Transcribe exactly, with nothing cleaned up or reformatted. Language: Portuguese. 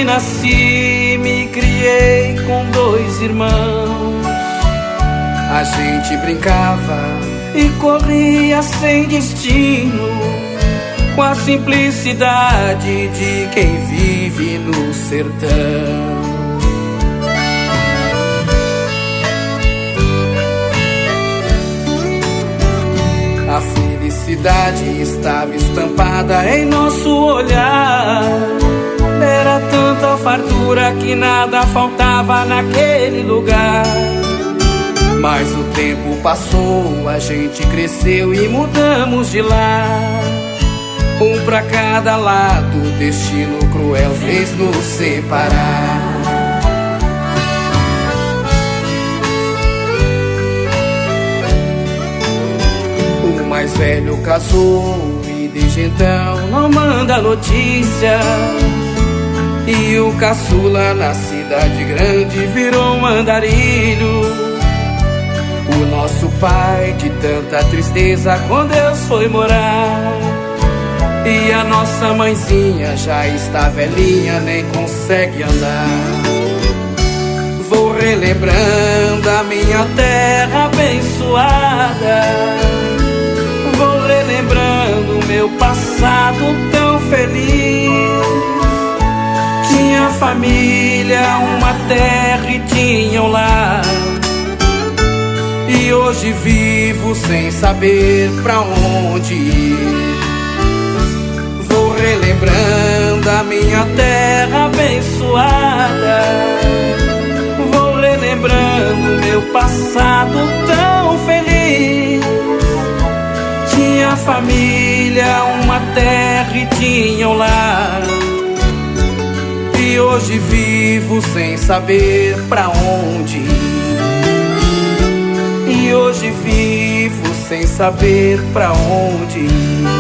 nasci, me criei com dois irmãos. A gente brincava e corria sem destino, com a simplicidade de quem vive no sertão. A felicidade estava estampada em nosso olhar. Era tanta fartura que nada faltava naquele lugar. Mas o tempo passou, a gente cresceu e mudamos de lá. Um pra cada lado, o destino cruel fez nos separar. O mais velho casou e desde então não manda notícia. E o caçula na cidade grande virou um andarilho. O nosso pai de tanta tristeza com Deus foi morar. E a nossa mãezinha já está velhinha, nem consegue andar. Vou relembrando a minha terra abençoada. Vou relembrando o meu passado tão feliz. Tinha família, uma terra e tinha um lar. E hoje vivo sem saber pra onde ir. Vou relembrando a minha terra abençoada. Vou relembrando meu passado tão feliz. Tinha família, uma terra e tinha um lar. E hoje vivo sem saber pra onde ir. E hoje vivo sem saber pra onde ir.